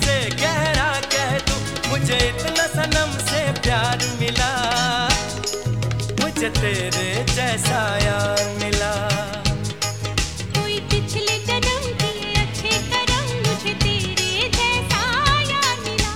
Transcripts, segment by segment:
से गहरा कह दूं, मुझे इतना सनम से प्यार मिला, मुझे तेरे जैसा यार मिला। कोई पिछले जन्म के अच्छे कर्म, मुझे तेरे जैसा यार मिला।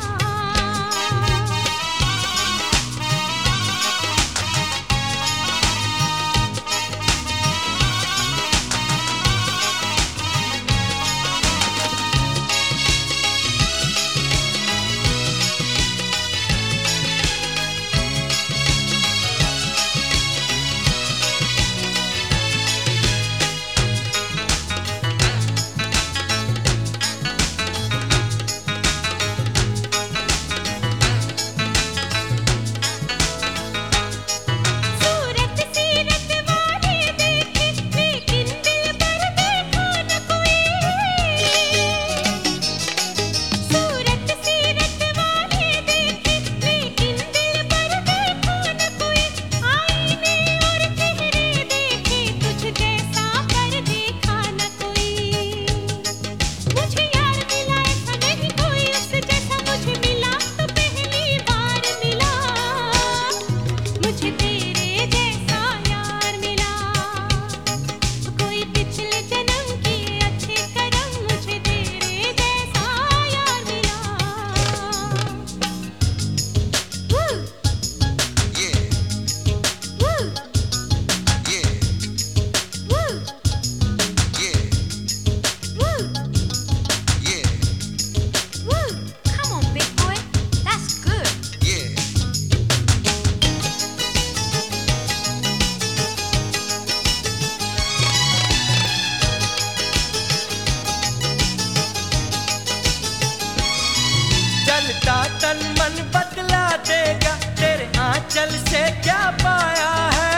तन मन बदला देगा, तेरे आंचल से क्या पाया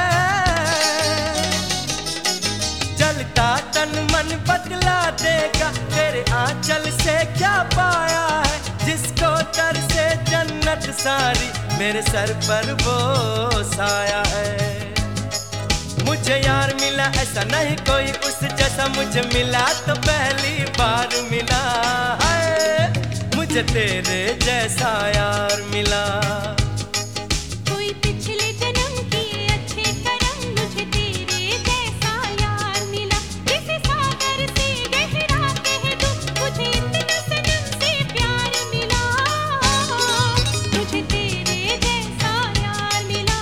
है। जलता तन मन बदला देगा, तेरे आंचल से क्या पाया है। जिसको तर से जन्नत सारी, मेरे सर पर वो साया है। मुझे यार मिला ऐसा नहीं कोई उस जैसा, मुझे मिला तो पहली बार मिला है। मुझे तेरे जैसा यार मिला। कोई पिछले जन्म के अच्छे कर्म, मुझे तेरे जैसा यार मिला। किसी सागर से गहरा कह दूं, मुझे इतना सनम से प्यार मिला, मुझे तेरे जैसा यार मिला।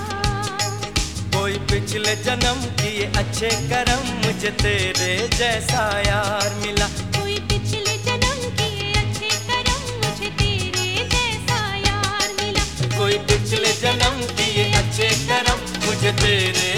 कोई पिछले जन्म किए अच्छे कर्म, मुझे तेरे जैसा यार मिला। कोई पिछले जन्म के अच्छे कर्म, मुझे तेरे जैसा यार मिला। कोई पिछले जन्म किए अच्छे कर्म, मुझे तेरे